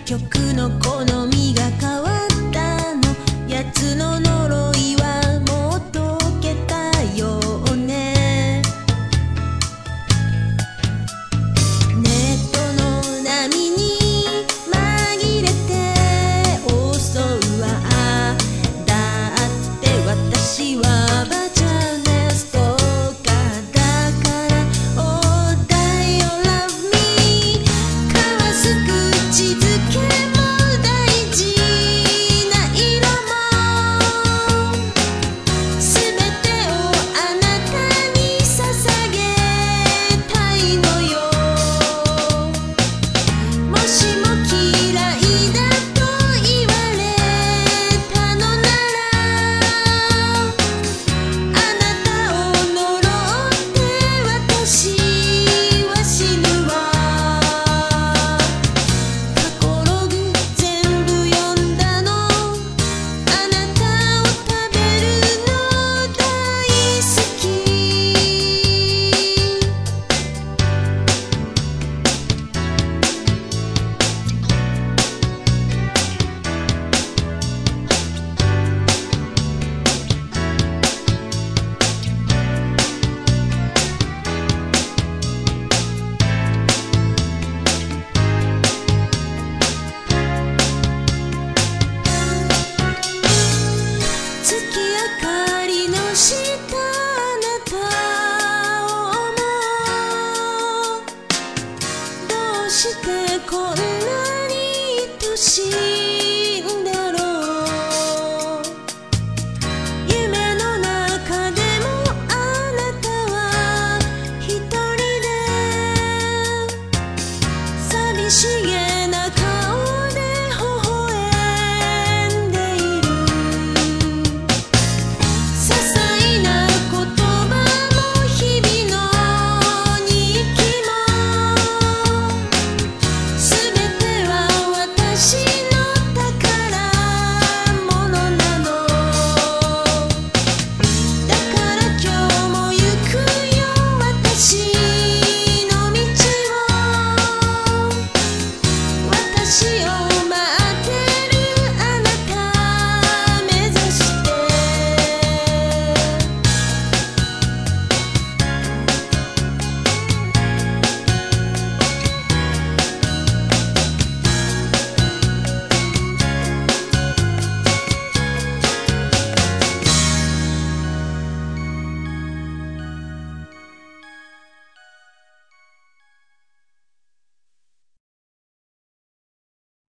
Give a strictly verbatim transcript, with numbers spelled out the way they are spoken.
曲の好みが変わったの。やつの呪いはもう解けたよね。ネットの波に紛れて襲うわ。だって私はバチャネストーカーだから。Oh die or love me 交わす口づけも大事な色も全てをあなたに捧げたいのよ。もしも嫌いだと言われたのならあなたを呪って私は死ぬわ。過去ログ全部読んだの。あなたを食べるの大好き。月明かりの下あなたを思う。どうしてこんなに愛しい